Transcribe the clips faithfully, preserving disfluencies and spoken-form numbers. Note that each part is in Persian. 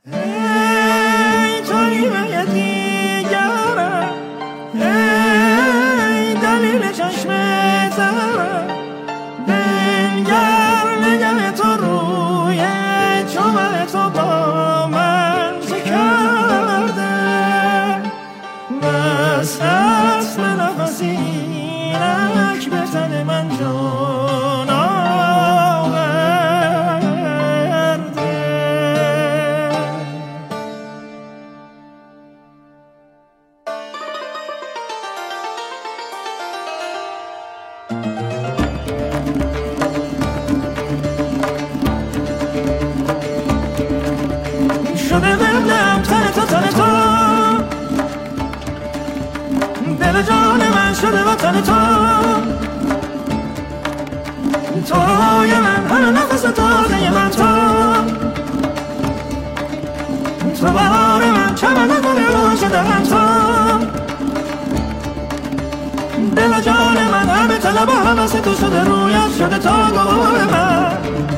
ای توی به دیگرم، ای دلیل چشم ترم، بنگر نگه تو روی چوب تو با من چه کرده. بس هست نفسی اینک به تن من جان آورده. شده قبلم تن تو تن تو، دل جان من شده وطن تو، تو روی من هر نفس تازه من تو، تو بهار من چمن گل رو شده من تو، دل جان من همه طلب و حوث تو شده رویت شده تا گواه من.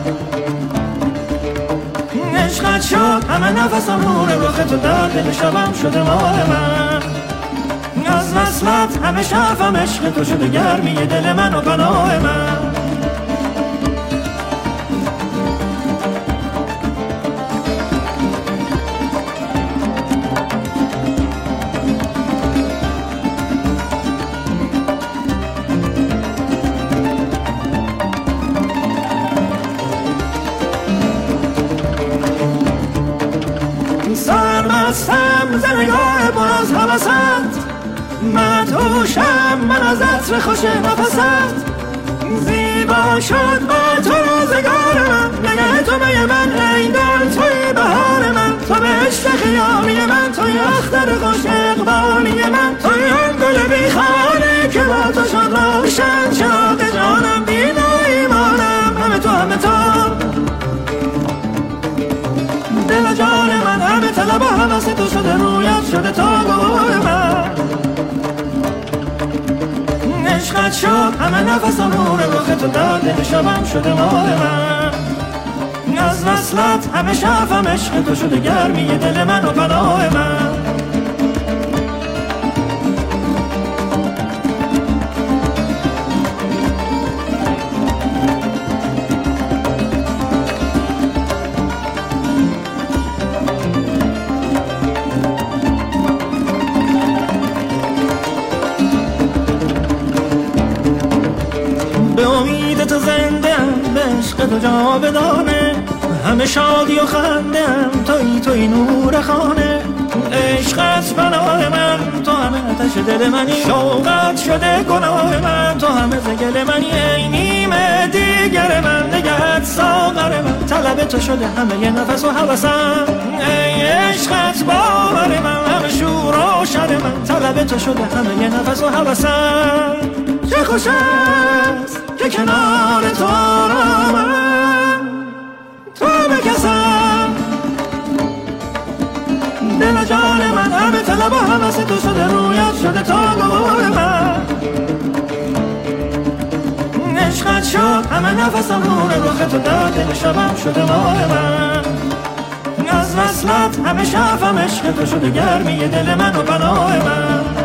عشقت شد همه نفسم نور رخ تو در دل شبم شده ماه من. از وصلت همه شفم عشق تو شده گرمی دل من و پناه من. سرمستم ز نگاه پر از حوست، مدهوشم من از عطر خوش نفست. زیبا شد با تو روزگار من، نگه تو به من ایدان توی بهار من. تو به عشق خیامی من، توی اختر خوش اقبالی من، توی آن گل بیخانه که با تو شد روشن چراغ جانم. دین و ایمانم همه تو همه تو، دل جان من همه طلب و حوث تو شده رویت شده تا گواه من. عشقت شد همه نفسم نور رخ تو در دل شبم شده ماه من. از وصلت همه شفم عشق تو شده گرمی دل من و پناه من. به امید تو زنده‌ام، به عشق تو جاودانه، همه شادی و خنده‌ام، توی توی نور خانه. عشقت پناه من، تو همه آتش دل منی، شوقت شده گناه من، تو همه زگل منی. ای نیمه دیگر من، نگهت ساغر من، طلب تو شده همه یه نفس و حوثم. ای عشقت باور من، همه شور و شر من، طلب تو شده همه یه نفس و حوثم. چه خوش است که کنار تو آرامم، تو بکسم دل جان من، همه طلب و حوث تو شده رویت شده تا گواه من. عشقت شد همه نفسم نور رخ تو در دل شبم شده ماه من. از وصلت همه شفم عشق تو شده گرمی دل من و پناه من.